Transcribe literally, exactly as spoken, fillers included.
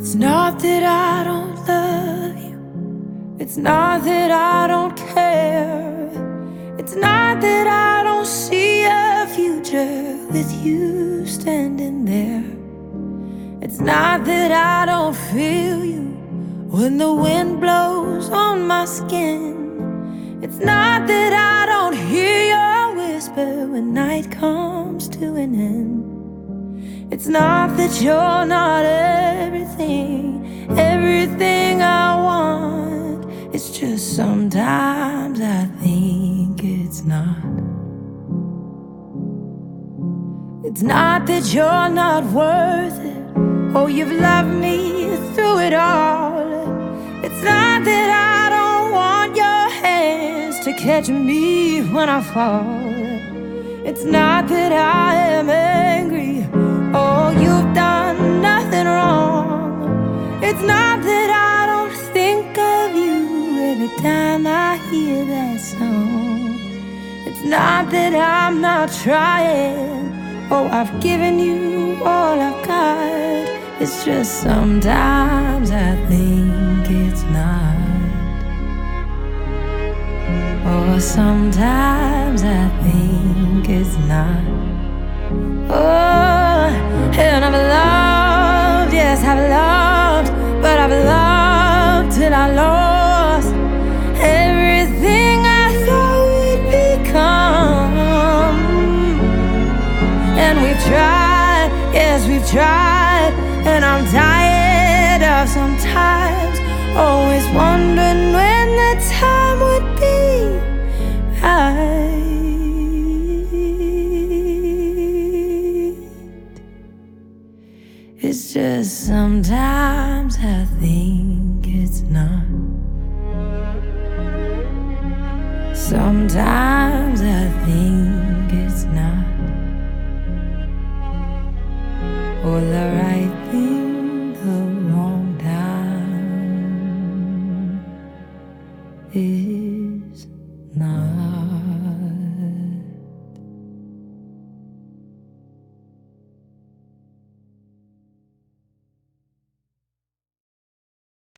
It's not that I don't love you, it's not that I don't care, it's not that I don't see a future with you standing there. It's not that I don't feel you when the wind blows on my skin. It's not that I don't hear your whisper when night comes to an end. It's not that you're not everything, everything I want. It's just sometimes I think it's not. It's not that you're not worth it, oh, you've loved me through it all. It's not that I don't want your hands to catch me when I fall. It's not that I am angry, oh, you've done nothing wrong. It's not that I don't think of you every time I hear that song. It's not that I'm not trying, oh, I've given you all I've got. It's just sometimes I think it's not. Oh, sometimes I think it's not. Oh, and I've loved, yes, I've loved, but I've loved till I lost everything I thought we'd become. And we've tried, yes, we've tried, and I'm tired of sometimes always wondering when the time would be right. It's just sometimes I think it's not. Sometimes I think it's not. Well, the